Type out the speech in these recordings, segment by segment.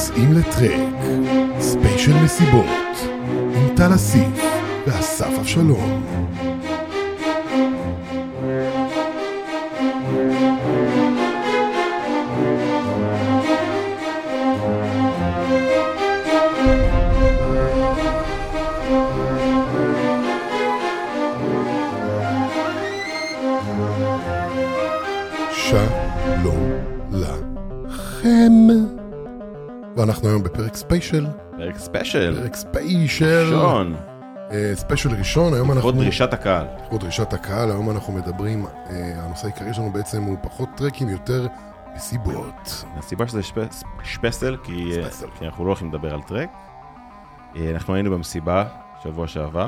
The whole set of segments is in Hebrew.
יוצאים לטרק, ספיישל מסיבות, עם טל אסיף ואסף אבשלום. שלום לכם. ואנחנו היום בפרק ספיישל. פרק ספיישל. פרק ספיישל. ראשון. ספיישל ראשון. היום אנחנו... לכבוד דרישת הקהל. לכבוד דרישת הקהל. היום אנחנו מדברים, הנושא העיקרי שלנו בעצם הוא פחות טרקים, יותר מסיבות. הסיבה שזה שפסל, כי אנחנו לא הולכים לדבר על טרק. אנחנו היינו במסיבה שבוע שעבר,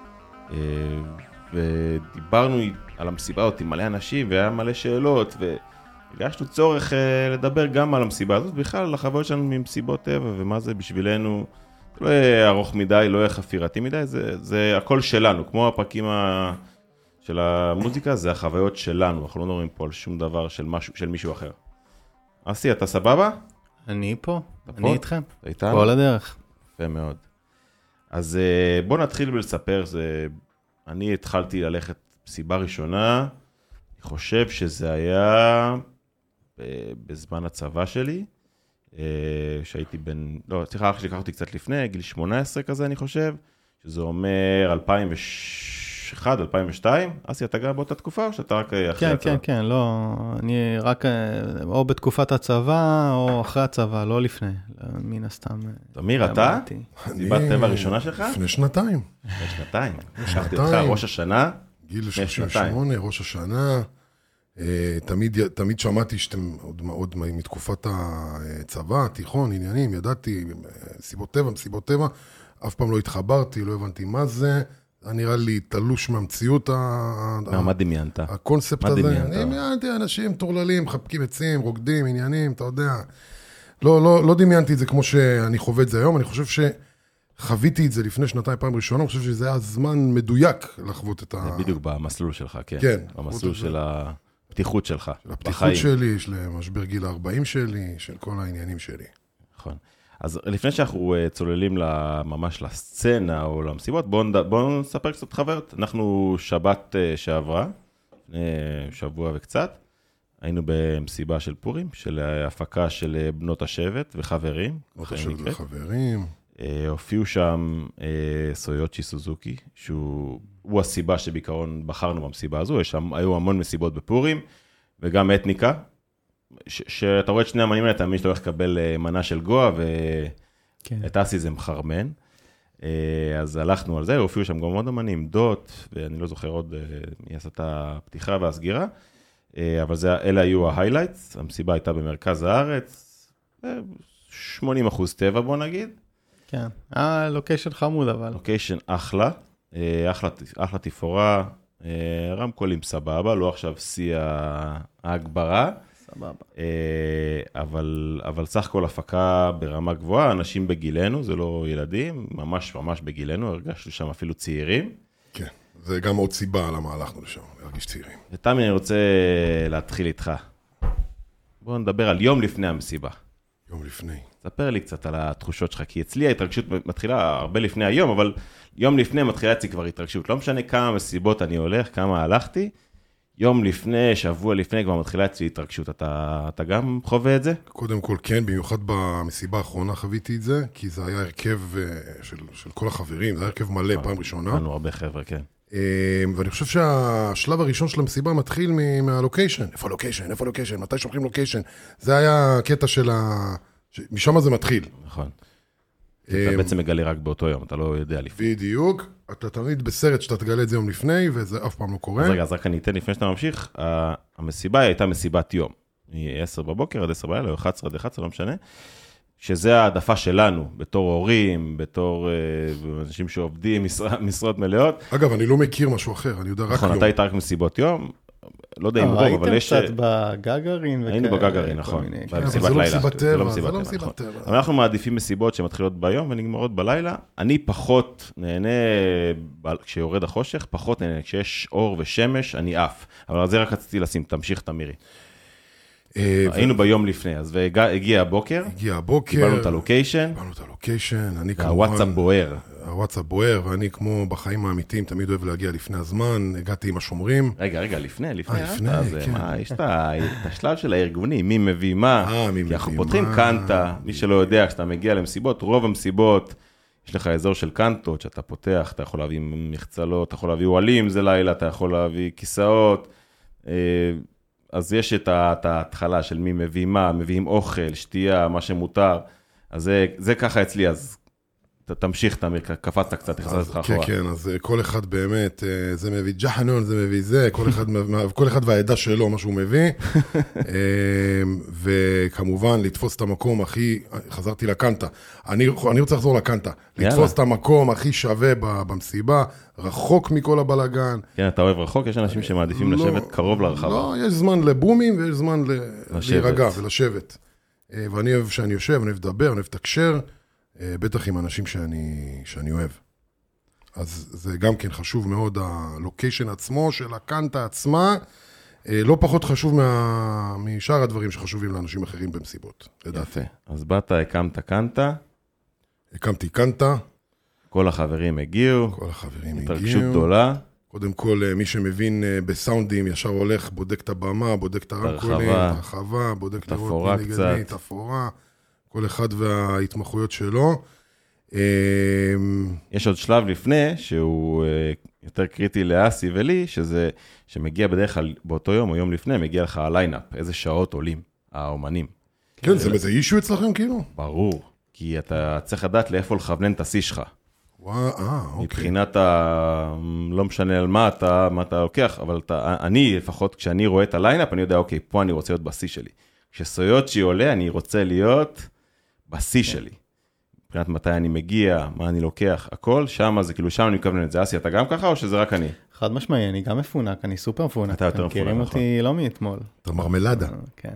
ודיברנו על המסיבה הזאת עם מלא אנשים, והיה מלא שאלות, והגשנו צורך לדבר גם על המסיבה הזאת, בכלל על החוויות שלנו ממסיבות טבע, ומה זה בשבילנו, לא יהיה ארוך מדי, לא יהיה חפירתי מדי, זה הכל שלנו, כמו הפרקים של המוזיקה, זה החוויות שלנו, אנחנו לא מדברים פה על שום דבר של מישהו אחר. אסי, אתה סבבה? אני פה, אני איתכם, איתנו? כל הדרך. יפה מאוד. אז בוא נתחיל ולספר, אני התחלתי ללכת מסיבה ראשונה, אני חושב שזה היה בזמן הצבא שלי, שהייתי סליחה, אח שלי לקח אותי קצת לפני, גיל 18 כזה אני חושב, שזה אומר 2001, 2002, אסי, אתה גם באותה תקופה או שאתה רק אחרי הצבא? כן, לא, אני רק או בתקופת הצבא או אחרי הצבא, לא לפני, מן הסתם. תמיר, אתה? מסיבת טבע הראשונה שלך? לפני שנתיים. לפני שנתיים. לקחתי אותך ראש השנה. גיל 38, ראש השנה. תמיד שמעתי שאתם עוד מתקופת הצבא, תיכון, עניינים, ידעתי, מסיבות טבע, אף פעם לא התחברתי, לא הבנתי מה זה, נראה לי תלוש מהמציאות. מה דמיינת? הקונספט הזה, אני דמיינתי אנשים טורללים, מחבקים עצים, רוקדים, עניינים, אתה יודע. לא דמיינתי את זה כמו שאני חווה את זה היום, אני חושב שחוויתי את זה לפני שנתיים פעם ראשונה, אני חושב שזה היה זמן מדויק לחוות את זה בדיוק במסלול שלך, כן. כן. במסלול של הפתיחות שלך. של הפתיחות שלי, של משבר גיל 40 שלי, של כל העניינים שלי. נכון. אז לפני שאנחנו צוללים ממש לסצנה או למסיבות, בואו נספר קצת חוויות. אנחנו שבת שעברה, לפני שבוע וקצת, היינו במסיבה של פורים, של הפקה של בנות השבט וחברים. בנות השבט וחברים. הופיעו שם סויוצ'י סוזוקי, שהוא הסיבה שבעיקרון בחרנו במסיבה הזו, היו המון מסיבות בפורים, וגם אתניקה, שאתה רואה את שני המנים האלה, אתה מבין שאתה הולך לקבל מנה של גואה, ואת אסי זה מחרמן. אז הלכנו על זה, הופיעו שם גם עוד אמנים, דוט, ואני לא זוכר עוד מי עשה את הפתיחה והסגירה, אבל אלה היו ההיילייטס, המסיבה הייתה במרכז הארץ, 80% טבע בוא נגיד. כן, לוקיישן חמוד אבל. לוקיישן אחלה, אחלה תפאורה, רמקולים סבבה, לא עכשיו שיא ההגברה. סבבה. אבל סך כל הפקה ברמה גבוהה, אנשים בגילנו, זה לא ילדים, ממש ממש בגילנו, הרגשנו שם אפילו צעירים. כן, זה גם עוד סיבה למה הלכנו לשם, להרגיש צעירים. ותמי, אני רוצה להתחיל איתך. בואו נדבר על יום לפני המסיבה. יום לפני. ספר לי קצת על התחושות שלך, כי אצלי ההתרגשות מתחילה הרבה לפני היום, אבל יום לפני מתחילה אצלי כבר התרגשות. לא משנה כמה מסיבות אני הולך, כמה הלכתי, יום לפני, שבוע לפני, כבר מתחילה אצלי התרגשות. אתה גם חווה את זה? קודם כל כן, במיוחד במסיבה האחרונה חוויתי את זה, כי זה היה הרכב של כל החברים, זה היה הרכב מלא פעם ראשונה. לנו הרבה חבר'ה, כן. ואני חושב שהשלב הראשון של המסיבה מתחיל מהלוקיישן. איפה לוקיישן? מתי שולחים לוקיישן? זה היה הקטע משם זה מתחיל. נכון. אתה בעצם מגלה רק באותו יום, אתה לא יודע לפני. בדיוק. אתה תמיד בסרט שאתה תגלה את זה יום לפני, וזה אף פעם לא קורה. אז רק אני אתן לפני שאתה ממשיך, המסיבה הייתה מסיבת יום. מ-10 בבוקר עד 10 בלילה, או 11 עד 11, לא משנה. שזה העדפה שלנו, בתור הורים, בתור אנשים שעובדים משרות מלאות. אגב, אני לא מכיר משהו אחר, אני יודע רק נכון, אתה היית רק מסיבות יום, לא יודע אם רוב, אבל יש... הייתם קצת בגגרין. היינו בגגרין, נכון. זה לא מסיבת טבע, זה לא מסיבת טבע. אבל אנחנו מעדיפים מסיבות שמתחילות ביום ונגמרות בלילה. אני פחות נהנה כשיורד החושך, פחות נהנה כשיש אור ושמש, אני אף. אבל על זה רק רציתי לשים, תמשיך תמירי. היינו ביום לפני, אז הגיע הבוקר. קיבלנו את הלוקיישן. אני כמובן... הוואטסאפ בוער. הוואטסאפ בוער, ואני כמו בחיים האמיתיים, תמיד אוהב להגיע לפני הזמן, הגעתי עם השומרים. רגע, לפני, כן. יש את השלב של הארגונים, מי מביא מה, כי אנחנו פותחים קנטה, מי שלא יודע, כשאתה מגיע למסיבות, רוב המסיבות, יש לך אזור של קנטות, שאתה פותח, אתה יכול להביא מחצלות, אתה יכול להביא וואלים, זה לילה, אתה יכול להביא כיסאות, אז יש את ההתחלה של מי מביא מה, מביאים אוכל, שתייה, מה שמותר, אז זה ככה אצלי, אז תמשיך, תמיר, קפצת קצת, החזרת לך אחורה. כן, אז כל אחד באמת, זה מביא ג'חנון, זה מביא זה, כל אחד והעדה שלו, מה שהוא מביא, וכמובן, לתפוס את המקום הכי, חזרתי לקנטה, אני רוצה לחזור לקנטה, לתפוס את המקום הכי שווה במסיבה, רחוק מכל הבלגן. כן, אתה אוהב רחוק, יש אנשים שמעדיפים לשבת קרוב לרחבה. לא, יש זמן לבומים, ויש זמן להירגע ולשבת. ואני אוהב שאני יושב, אני אוהב לדבר, אני אוהב לתקשר, בטח עם אנשים שאני אוהב. אז זה גם כן חשוב מאוד, הלוקיישן עצמו של הקנטה עצמה, לא פחות חשוב משאר הדברים שחשובים לאנשים אחרים במסיבות, לדעתי. אז באת, הקמת קנטה. הקמתי קנטה. כל החברים הגיעו. התרגשות גדולה. קודם כל, מי שמבין בסאונדים, ישר הולך, בודק את הבמה, בודק את הרמקולים, את הרחבה, בודק את אפורה קצת. את אפורה. כל אחד וההתמחויות שלו. יש עוד שלב לפני, שהוא יותר קריטי לאסי ולי, שזה, שמגיע בדרך כלל באותו יום או יום לפני, מגיע לך הליינאפ, איזה שעות עולים, האומנים. כן, זה אישו אצלכם כאילו? ברור, כי אתה צריך לדעת לאיפה לכוונן את השיא שלך. אוקיי. מבחינת לא משנה על מה אתה לוקח, אבל אני לפחות, כשאני רואה את הליינאפ, אני יודע, אוקיי, פה אני רוצה להיות בשיא שלי. כשסויוצ'י עולה, אני רוצה להיות בשיא שלי. מבחינת מתי אני מגיע, מה אני לוקח, הכל, שם זה כאילו, שם אני מכוון את זה. אסי, אתה גם ככה או שזה רק אני? חד משמעי, אני גם מפונק, אני סופר מפונק. אתה יותר מפונק, נכון. מכירים אותי לא מאתמול. אתה מרמלדה. כן.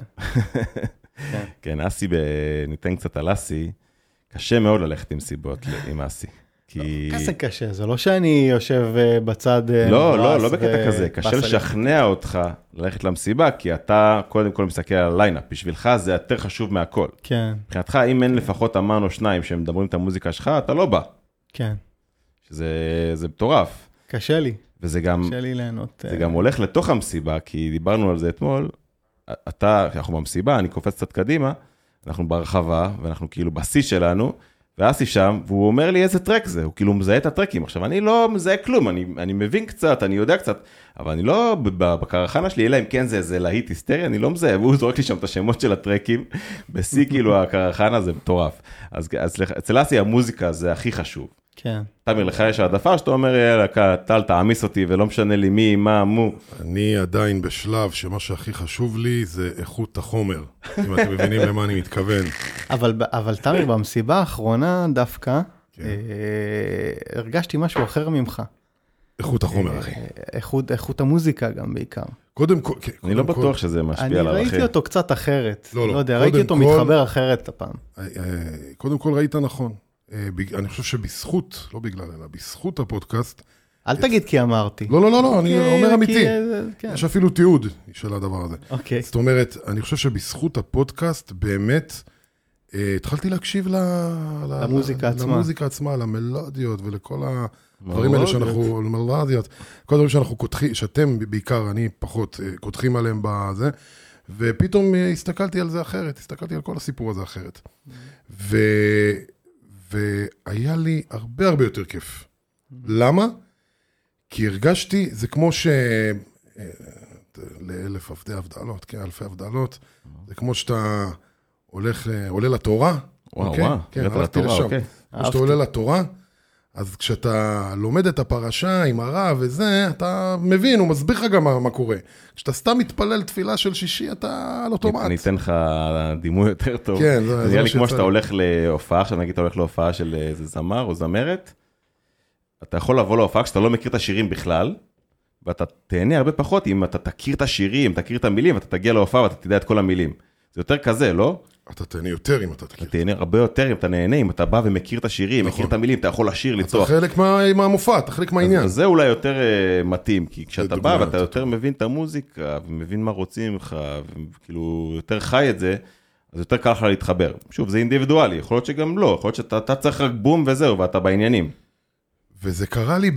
כן, אסי, ניתן קצת על אסי, קשה מאוד ללכת עם סיבות עם אסי. כזה קשה, זה לא שאני יושב בצד... לא בקטע כזה, קשה לשכנע אותך ללכת למסיבה, כי אתה קודם כל מסתכל על הליינאפ, בשבילך זה יותר חשוב מהכל. כן. מבחינתך, אם אין לפחות אמן או שניים שמדברים את המוזיקה שלך, אתה לא בא. כן. שזה מטורף. קשה לי. וזה גם... קשה לי ליהנות. זה גם הולך לתוך המסיבה, כי דיברנו על זה אתמול, אנחנו במסיבה, אני קופץ קצת קדימה, אנחנו ברחבה, ואנחנו כאילו בשיא שלנו, ואסי שם, והוא אומר לי איזה טרק זה, הוא כאילו מזהה את הטרקים. עכשיו, אני לא מזהה כלום, אני מבין קצת, אני יודע קצת, אבל אני לא, בקרחנה שלי, אלא אם כן זה להיט היסטריה, אני לא מזהה, והוא זורק לי שם את השמות של הטרקים, בסי כאילו הקרחנה זה מטורף. אז אצל אסי המוזיקה זה הכי חשוב. כן. תמיר, לך יש העדפה שאתה אומר, יאללה, טל, תעמיס אותי, ולא משנה לי מי, מה, מו. אני עדיין בשלב שמה שהכי חשוב לי זה איכות החומר, אם אתם מבינים למה אני מתכוון. אבל תמיר, במסיבה האחרונה דווקא, הרגשתי משהו אחר ממך. איכות החומר, אחי. איכות המוזיקה גם בעיקר. קודם כל... אני לא בטוח שזה משפיע עליו, אחי. אני ראיתי אותו קצת אחרת. לא יודע, ראיתי אותו מתחבר אחרת הפעם. קודם כל ראית נכון. אני חושב שבזכות, לא בגלל, אלא בזכות הפודקאסט... אל תגיד כי אמרתי. לא, אני אומר אמיתי. יש אפילו תיעוד של הדבר הזה. אוקיי. זאת אומרת, אני חושב שבזכות הפודקאסט, באמת, התחלתי להקשיב למוזיקה עצמה, למלודיות ולכל הדברים האלה שאנחנו, למלודיות, כל הדברים שאנחנו כותחים, שאתם בעיקר, אני פחות, כותחים עליהם בזה, ופתאום הסתכלתי על זה אחרת, הסתכלתי על כל הסיפור הזה אחרת. והיה לי הרבה הרבה יותר כיף. למה? כי הרגשתי, זה כמו לאלף עבדי הבדלות, כן, אלפי הבדלות, זה כמו שאתה עולה לתורה, אוקיי? כן, הלכתי לשם. כמו שאתה עולה לתורה, אז כשאתה לומד את הפרשה עם הרב וזה, אתה מבין, הוא מסביר לך גם מה קורה. כשאתה סתם מתפלל תפילה של שישי, אתה על אוטומט. אני אתן לך דימוי יותר טוב. כן, זה נראה לי כמו שאתה הולך להופעה, עכשיו נגיד אתה הולך להופעה של איזה זמר או זמרת, אתה יכול לבוא להופעה כשאתה לא מכיר את השירים בכלל, ואתה תהנה הרבה פחות אם אתה תכיר את השירים, תכיר את המילים, ואתה תגיע להופעה ואתה תדע את כל המילים. זה יותר כזה, לא? אתה תהנה יותר אם אתה תכיר. אתה תהנה הרבה יותר אם אתה נהנה, אם אתה בא ומכיר את השירים, מכיר את המילים, אתה יכול לשיר, לצוח. אתה חלק מהמופע, אתה חלק מהעניין. אז זה אולי יותר מתאים, כי כשאתה בא ואתה יותר מבין את המוזיקה, ומבין מה רוצים לך, וכאילו יותר חי את זה, אז יותר קל לך להתחבר. שוב, זה אינדיבידואלי, יכול להיות שגם לא, יכול להיות שאתה צריך רק בום וזהו, ואתה בעניינים. וזה קרה לי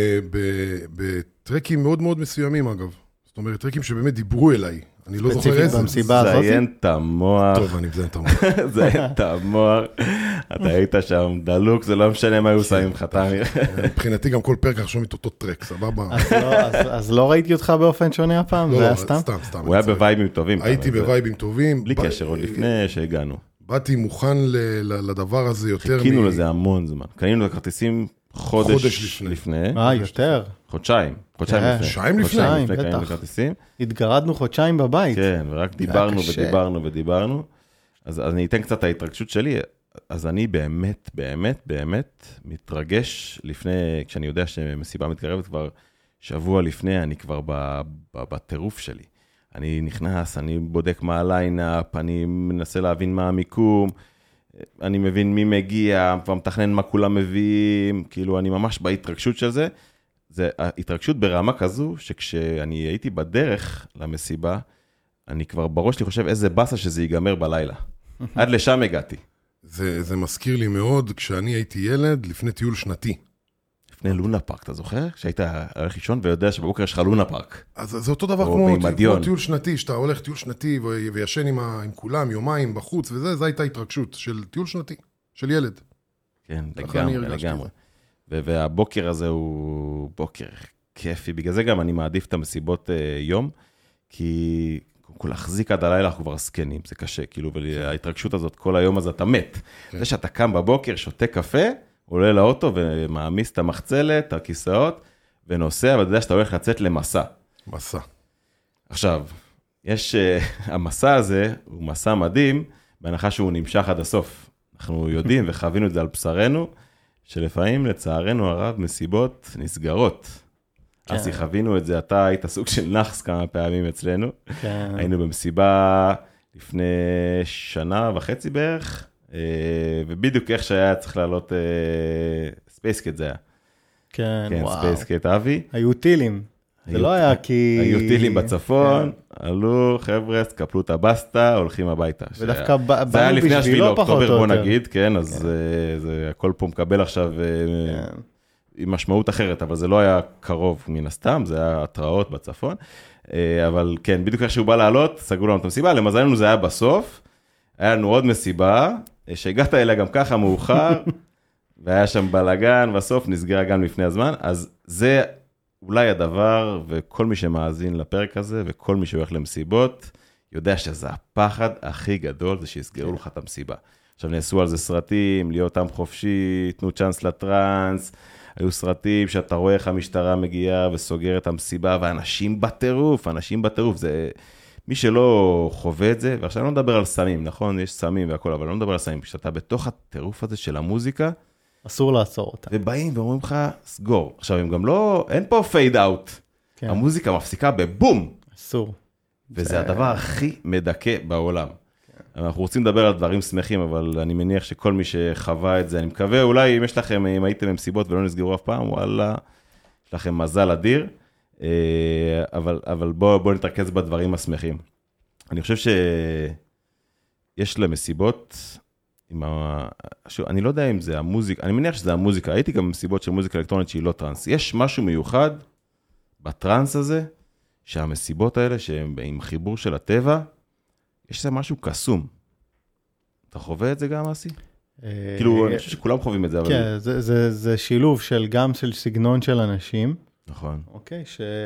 בטרקים מאוד מאוד מסוימים, אגב. זאת אומרת, טרקים שבאמת דיברו אליי. אני לא זוכר איזה. במסיבה הזאת? זיין את המוח. טוב, אני מזיין את המוח. זיין את המוח. אתה היית שם דלוק, זה לא משנה מה היו שמים לך. מבחינתי גם כל פרק עכשיו את אותו טרק, סבבה? אז לא ראיתי אותך באופן שונה הפעם? לא, סתם. הוא היה בווייבים טובים. הייתי בווייבים טובים. בלי קשר, עוד לפני שהגענו. באתי מוכן לדבר הזה יותר. חיכינו לזה המון זמן. קנינו את הכרטיסים חודש לפני. יותר. חודשיים לפני. בטח. התגרדנו חודשיים בבית. כן, ורק דיברנו. אז אני אתן קצת את ההתרגשות שלי. אז אני באמת מתרגש לפני, כשאני יודע שמסיבה מתקרבת כבר שבוע לפני, אני כבר בטירוף שלי. אני נכנס, אני בודק מה הליינאפ, אני מנסה להבין מה המיקום, אני מבין מי מגיע, כבר מתכנן מה כולם מביאים, כאילו אני ממש בהתרגשות של זה. זה ההתרגשות ברמה כזו, שכשאני הייתי בדרך למסיבה, אני כבר בראש שלי חושב איזה בסה שזה ייגמר בלילה. עד לשם הגעתי. זה מזכיר לי מאוד, כשאני הייתי ילד, לפני טיול שנתי. לפני לונה פארק, אתה זוכר? שהיית הולך לישון ויודע שבבוקר יש לך לונה פארק. אז זה אותו דבר כמו טיול שנתי, שאתה הולך טיול שנתי וישן עם כולם, יומיים בחוץ וזה, זו הייתה התרגשות של טיול שנתי, של ילד. כן, לגמרי. והבוקר הזה הוא בוקר כיפי, בגלל זה גם אני מעדיף את המסיבות יום, כי כל להחזיק עד הלילה אנחנו כבר סקנים, זה קשה, כאילו, וההתרגשות הזאת כל היום הזה אתה מת. זה שאתה קם בבוקר, שותה קפה, עולה לאוטו ומעמיס את המחצלת, את הכיסאות, ונוסע, ואתה יודע שאתה הולך לצאת למסע. מסע. עכשיו, המסע הזה הוא מסע מדהים, בהנחה שהוא נמשך עד הסוף. אנחנו יודעים וחווינו את זה על בשרנו, שלפעמים לצערנו הרב מסיבות נסגרות. אז חווינו את זה, אתה היית סוג של נחס כמה פעמים אצלנו. היינו במסיבה לפני 1.5 שנה בערך, ובדיוק איך שהיה צריך לעלות ספייסקט זה היה. כן, וואו. ספייסקט אבי. היו טילים. זה לא היה כי... היו טילים בצפון, עלו, חבר'ה, קפלו את הבסטה, הולכים הביתה. ודווקא זה היה לפני 7 באוקטובר, בוא נגיד, כן, אז זה הכל פה מקבל עכשיו עם משמעות אחרת, אבל זה לא היה קרוב מן הסתם, זה היה התראות בצפון, אבל כן, בדיוק איך שהוא בא לעלות, סגרו לנו את המסיבה, למזלנו זה היה בסוף, היה לנו עוד מסיבה, שהגעת אליה גם ככה מאוחר, והיה שם בלגן, בסוף נסגרה גם לפני הזמן, אז זה אולי הדבר, וכל מי שמאזין לפרק הזה, וכל מי שהולך למסיבות, יודע שזה הפחד הכי גדול, זה שיסגרו לך את המסיבה. עכשיו נעשו על זה סרטים, להיות עם חופשי, תנו צ'אנס לטרנס, היו סרטים שאתה רואה איך המשטרה מגיעה וסוגרת את המסיבה, ואנשים בטירוף, זה... מי שלא חווה את זה, ועכשיו אני לא מדבר על סמים, נכון? יש סמים והכל, אבל אני לא מדבר על סמים, כשאתה בתוך הטירוף הזה של המוזיקה, אסור לעצור אותה. ובאים ואומרים לך, סגור. עכשיו, הם גם לא, אין פה פייד אאוט. כן. המוזיקה מפסיקה בבום. אסור. וזה הדבר הכי מדכא בעולם. כן. אנחנו רוצים לדבר על דברים שמחים, אבל אני מניח שכל מי שחווה את זה, אני מקווה, אולי אם יש לכם, אם הייתם במסיבות ולא נסגרו אף פעם, וואלה, יש לכם מזל אדיר. אבל בואו נתרכז בדברים השמחים. אני חושב שיש למסיבות, אני לא יודע אם זה המוזיקה, אני מניח שזה המוזיקה, הייתי גם במסיבות של מוזיקה אלקטרונית שהיא לא טרנס. יש משהו מיוחד בטרנס הזה, שהמסיבות האלה, שהם עם חיבור של הטבע, יש זה משהו קסום. אתה חווה את זה גם, אסי? כאילו, אני חושב שכולם חווים את זה. כן, זה שילוב גם של סגנון של אנשים, נכון. אוקיי,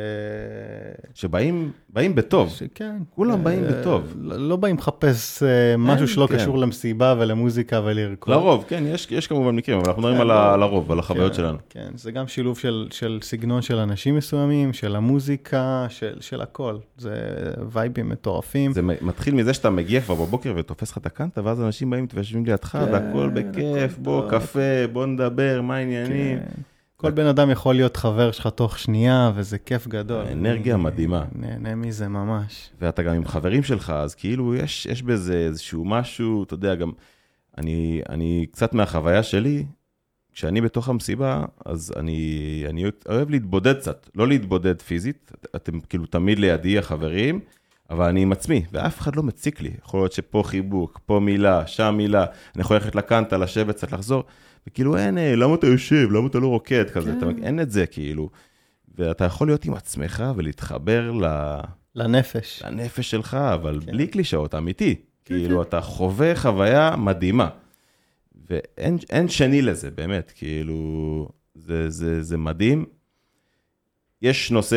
שבאים בטוב. כן. כולם באים בטוב. לא באים לחפש משהו שלא קשור למסיבה ולמוזיקה ולרקוד. לרוב, כן, יש כמובן מקרים, אבל אנחנו מדברים על הרוב, על החוויות שלנו. כן, זה גם שילוב של סגנון של אנשים מסוימים, של המוזיקה, של הכל. זה וייבים מטורפים. זה מתחיל מזה שאתה מגיע כבר בבוקר ותופס לך את הקנטה, ואז אנשים באים ויושבים לידך, והכל בכיף, בוא קפה, בוא נדבר, מה העניינים. כל בן אדם יכול להיות חבר שלך תוך שנייה, וזה כיף גדול. האנרגיה מדהימה. נהנה מזה ממש. ואתה גם עם חברים שלך, אז כאילו יש בזה איזשהו משהו, אתה יודע, גם אני קצת מהחוויה שלי, כשאני בתוך המסיבה, אז אני אוהב להתבודד קצת, לא להתבודד פיזית, אתם כאילו תמיד לידי החברים, אבל אני עם עצמי, ואף אחד לא מציק לי. יכול להיות שפה חיבוק, פה מילה, שם מילה, אני יכול ללכת לקנטה, לשבת, קצת לחזור, וכאילו אין, למה אתה יושב, למה אתה לא רוקד כזה, אין את זה כאילו. ואתה יכול להיות עם עצמך ולהתחבר לנפש. לנפש שלך, אבל בלי קלישאות, אמיתי. כאילו אתה חווה חוויה מדהימה. ואין שני לזה, באמת, כאילו, זה מדהים. יש נושא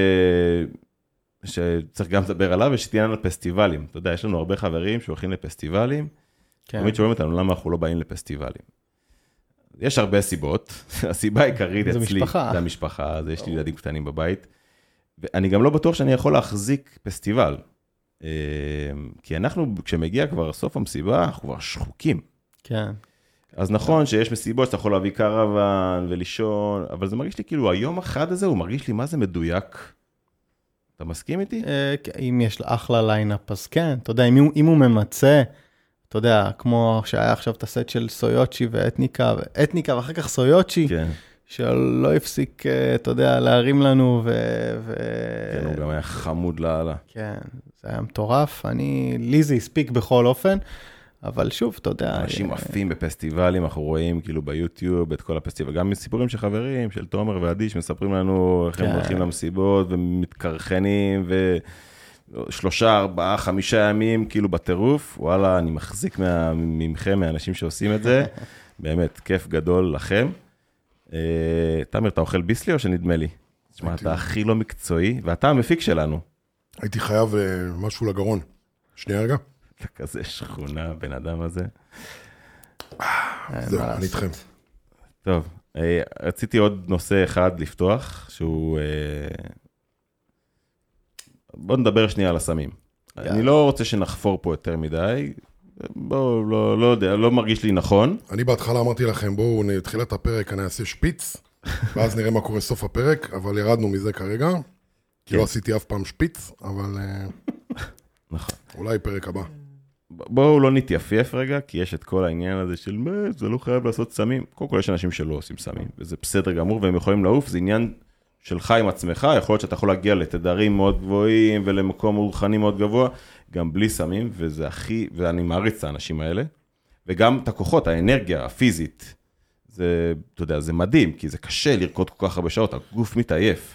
שצריך גם לדבר עליו, יש עניין על פסטיבלים. אתה יודע, יש לנו הרבה חברים שהולכים לפסטיבלים, תמיד שואלים אותנו למה אנחנו לא באים לפסטיבלים. יש הרבה סיבות, הסיבה העיקרית אצלי, זה המשפחה, יש לי ילדים קטנים בבית, ואני גם לא בטוח שאני יכול להחזיק פסטיבל, כי אנחנו, כשמגיע כבר סוף המסיבה, אנחנו כבר שחוקים. כן. אז נכון שיש מסיבות שאתה יכול להביא קרוון ולישון, אבל זה מרגיש לי כאילו, היום אחד הזה הוא מרגיש לי מה זה מדויק. אתה מסכים איתי? אם יש אחלה ליינאפ, אז כן, אתה יודע, אם הוא ממצא, אתה יודע, כמו שהיה עכשיו את הסט של סויוצ'י ואתניקה ואחר כך סויוצ'י, כן. שלא הפסיק, אתה יודע, להרים לנו כן, הוא גם היה חמוד לעלה. כן, זה היה מטורף, לי זה הספיק בכל אופן, אבל שוב, אתה יודע... אנשים עפים בפסטיבלים, אנחנו רואים כאילו ביוטיוב את כל הפסטיבל, גם מסיפורים של חברים, של תומר ועדי, שמספרים לנו איך הם הולכים למסיבות ומתקרחנים, 3, 4, 5 ימים כאילו בטירוף, וואלה, אני מחזיק ממכם, מהאנשים שעושים את זה, באמת, כיף גדול לכם. תמיר, אתה אוכל ביסלי או שנדמה לי? תשמע, אתה הכי לא מקצועי, ואתה המפיק שלנו. הייתי חייב משהו לגרון. שנייה רגע. אתה כזה שכונה, בן אדם הזה. זהו, אני איתכם. טוב, רציתי עוד נושא אחד לפתוח, שהוא... בואו נדבר שנייה על הסמים. אני לא רוצה שנחפור פה יותר מדי, בואו, לא יודע, לא מרגיש לי נכון. אני בהתחלה אמרתי לכם, בואו נתחיל את הפרק, אני אעשה שפיץ, ואז נראה מה קורה סוף הפרק, אבל ירדנו מזה כרגע, כי לא עשיתי אף פעם שפיץ, אבל נכון. אולי פרק הבא. בואו לא נתייפייף רגע, כי יש את כל העניין הזה של זה לא חייב לעשות סמים. קודם כל יש אנשים שלא עושים סמים, וזה בסדר גמור, והם יכולים לעוף, זה עניין שלך עם עצמך, יכול להיות שאתה יכול להגיע לתדרים מאוד גבוהים, ולמקום רוחני מאוד גבוה, גם בלי סמים, וזה הכי, ואני מעריץ את האנשים האלה, וגם את הכוחות, האנרגיה הפיזית, זה, אתה יודע, זה מדהים, כי זה קשה לרקוד כל כך הרבה שעות, הגוף מתעייף.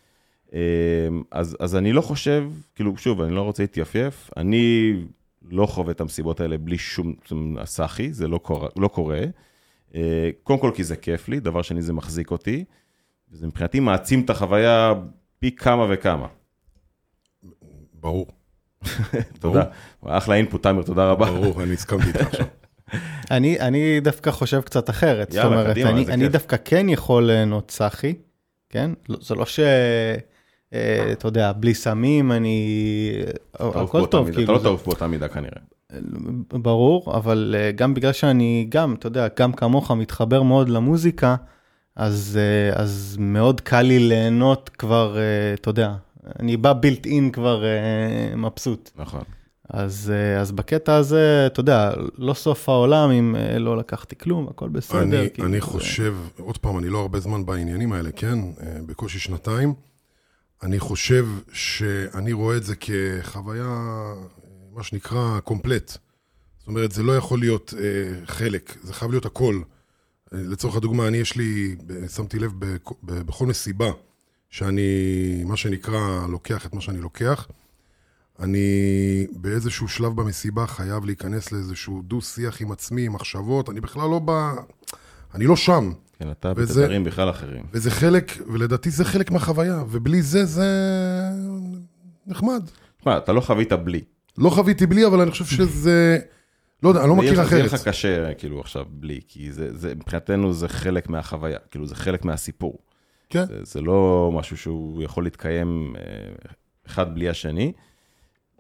אז אני לא חושב, כאילו, שוב, אני לא רוצה להתייפייף, אני לא חווה את המסיבות האלה בלי שום סחי, זה לא קורה. קודם כל כי זה כיף לי, דבר שני זה מחזיק אותי, וזה מבחינתי מעצים את החוויה פי כמה וכמה. ברור. תודה. אחלה אינפוט, תמיר, תודה רבה. ברור, אני הסכמתי איתך עכשיו. אני דווקא חושב קצת אחרת. זאת אומרת, אני דווקא כן יכול ליהנות סחי, כן? זה לא ש... אתה יודע, בלי סמים, הכל טוב. אתה לא טוב באותה מידה כנראה. ברור, אבל גם בגלל שאני גם, אתה יודע, גם כמוך מתחבר מאוד למוזיקה, אז מאוד קל לי ליהנות כבר, אתה יודע, אני בא בילט אין כבר מבסוט. נכון. אז בקטע הזה, אתה יודע, לא סוף העולם אם לא לקחתי כלום, הכל בסדר. אני חושב, עוד פעם, אני לא הרבה זמן בעניינים האלה, כן? בקושי 2 אני חושב שאני רואה את זה כחוויה, מה שנקרא, קומפלט. זאת אומרת, זה לא יכול להיות חלק, זה חייב להיות הכל. לצורך הדוגמה, שמתי לב בכל מסיבה, שאני, מה שנקרא, לוקח את מה שאני לוקח, אני באיזשהו שלב במסיבה חייב להיכנס לאיזשהו דו-שיח עם עצמי, עם מחשבות, אני בכלל לא אני לא שם. כן, אתה בתדרים בכלל אחרים. וזה חלק, ולדעתי זה חלק מהחוויה, ובלי זה נחמד. תשמע, אתה לא חווית בלי. לא חוויתי בלי, אבל אני חושב שזה... לא יודע, אני לא מכיר אחרת. זה יהיה לך קשה, כאילו, עכשיו, בלי, כי מבחינתנו זה חלק מהחוויה, כאילו, זה חלק מהסיפור. כן. זה לא משהו שהוא יכול להתקיים אחד בלי השני,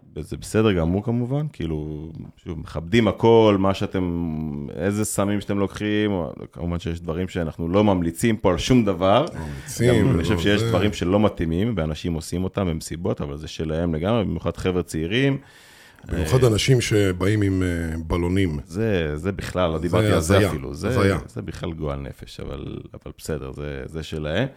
וזה בסדר גמור כמובן, כאילו, שוב, מכבדים הכל, מה שאתם, איזה סמים שאתם לוקחים, כמובן שיש דברים שאנחנו לא ממליצים פה על שום דבר. ממליצים. אני חושב שיש דברים שלא מתאימים, ואנשים עושים אותם במסיבות, אבל זה שלהם לגמרי, במיוחד חבר'ה צעירים. במיוחד אנשים שבאים עם בלונים. זה בכלל, לא דיברתי על זה אפילו. זה בכלל גועל נפש, אבל בסדר, זה שלהם.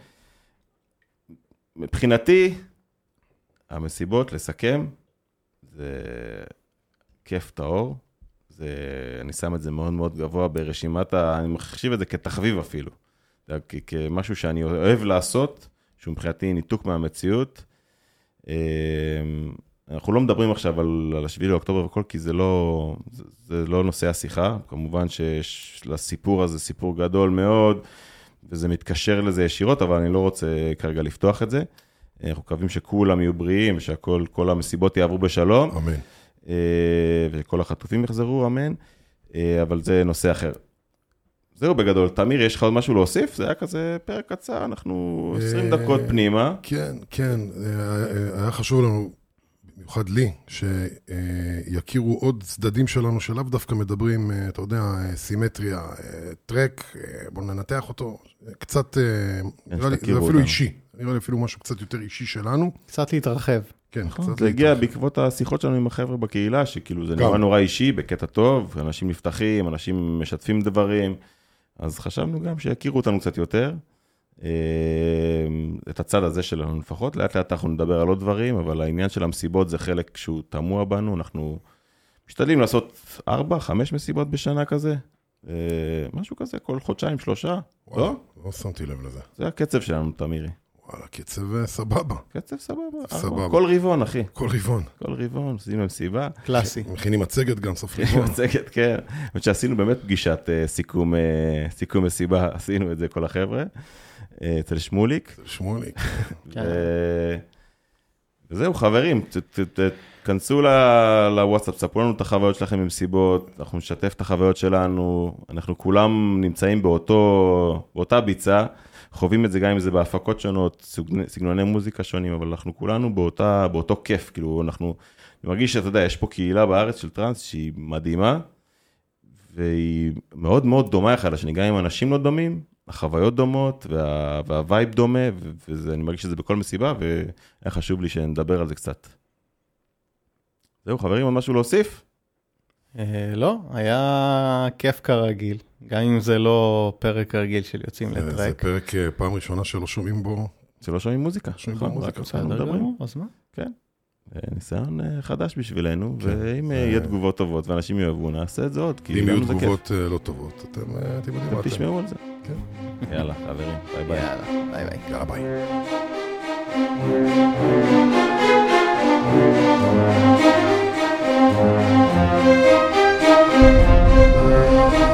מבחינתי, המסיבות, לסכם, זה כיף טהור, אני שם את זה מאוד מאוד גבוה ברשימת, אני מחשיב את זה כתחביב אפילו, כמשהו שאני אוהב לעשות, שהוא מבחינתי ניתוק מהמציאות. אנחנו לא מדברים עכשיו על 7 לאוקטובר וכל, כי זה לא נושא השיחה, כמובן שיש לסיפור הזה סיפור גדול מאוד, וזה מתקשר לזה ישירות, אבל אני לא רוצה כרגע לפתוח את זה. אנחנו מקווים שכולם יהיו בריאים, ושכל המסיבות יעברו בשלום. אמן. וכל החטופים יחזרו, אמן. אבל זה נושא אחר. זהו בגדול. תמיר, יש לך עוד משהו להוסיף? זה היה כזה פרק קצר, אנחנו 20 דקות פנימה. כן. היה חשוב לנו, במיוחד לי, שיכירו עוד צדדים שלנו, שלאו דווקא מדברים, אתה יודע, סימטריה, טרק, בואו ננתח אותו, קצת, נראה לי, זה אפילו אישי. נראה לי אפילו משהו קצת יותר אישי שלנו. קצת להתרחב. כן, קצת להתרחב. זה הגיע בעקבות השיחות שלנו עם החבר'ה בקהילה, שכאילו זה נראה נורא אישי, בקטע טוב, אנשים נפתחים, אנשים משתפים דברים, אז חשבנו גם שיכירו אותנו קצת יותר, את הצד הזה שלנו לפחות, לאט לאט אנחנו נדבר על עוד דברים, אבל העניין של המסיבות זה חלק שהוא תמוה בנו, אנחנו משתדלים לעשות 4-5 מסיבות בשנה כזה, משהו כזה, כל חודשיים, 3, לא? לא שמתי לב לזה. זה הקצב שלנו, תמירי. וואלה, קצב סבבה. קצב סבבה. כל רבעון, אחי. כל רבעון, עושים מסיבה. קלאסי. מכינים מצגת גם סוף רבעון. מצגת, כן. שעשינו באמת פגישת סיכום מסיבה, עשינו את זה כל החבר'ה. אצל שמוליק. וזהו, חברים, כנסו לוואטסאפ, ספרו לנו את החוויות שלכם במסיבות, אנחנו נשתף את החוויות שלנו, אנחנו כולם נמצאים באותה ביצה, חווים את זה גם אם זה בהפקות שונות, סגנוני מוזיקה שונים, אבל אנחנו כולנו באותו כיף, כאילו אני מרגיש שאתה יודע, יש פה קהילה בארץ של טרנס שהיא מדהימה, והיא מאוד מאוד דומה אחד לשני, גם אם אנשים לא דומים, החוויות דומות, והווייב דומה, ואני מרגיש שזה בכל מסיבה, והיה חשוב לי שנדבר על זה קצת. זהו, חברים, עוד משהו להוסיף? לא, היה כיף כרגיל, גם אם זה לא פרק רגיל של יוצאים לטרק. זה פרק פעם ראשונה שלא שומעים בו. שלא שומעים מוזיקה. בסדר גמור, אז מה? כן. ניסיון חדש בשבילנו, ואם יהיה תגובות טובות ואנשים יאהבו, נעשה את זה עוד. אם יהיו תגובות לא טובות, אתם תשמעו על זה. יאללה, חברים, ביי ביי. יאללה, ביי. Thank you.